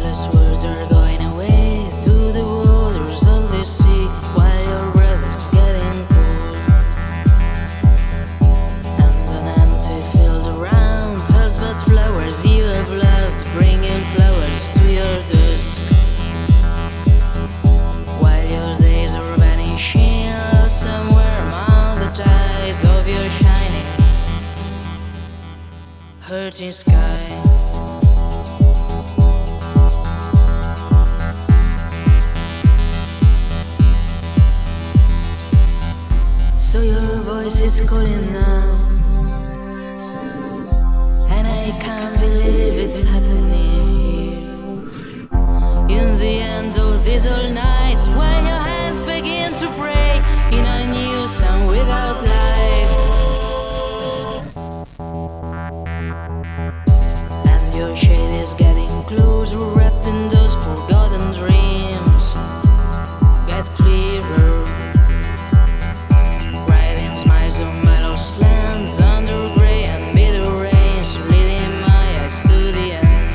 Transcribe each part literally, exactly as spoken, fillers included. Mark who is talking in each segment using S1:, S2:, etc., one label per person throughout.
S1: Endless words are going away to the waters of the sea, while your breath is getting cold. And an empty field around tells but flowers you have loved, bringing flowers to your dusk. While your days are vanishing, lost somewhere among the tides of your shining, hurting sky. So your voice is calling now, and I can't believe it's happening here. In the end of this all night, while your hands begin to pray in a new song without light, and your shade is getting closer, wrapped in those forgotten dreams. Get clearer. Smiles on metal slants under grey and bitter rains, leading my eyes to the end.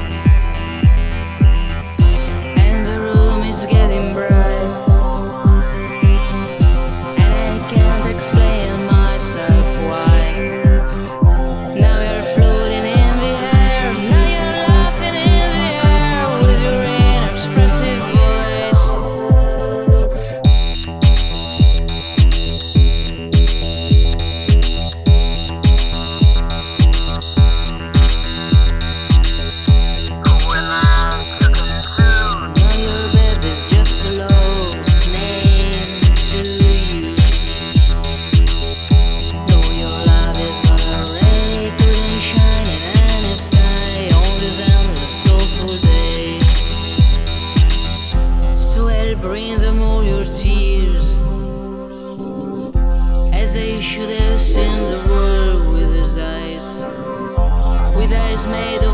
S1: And the room is getting bright, and I can't explain myself why. Now you're floating in the air, now you're laughing in the air with your inexpressive voice. Bring them all your tears, as they should have seen the world with his eyes, with eyes made of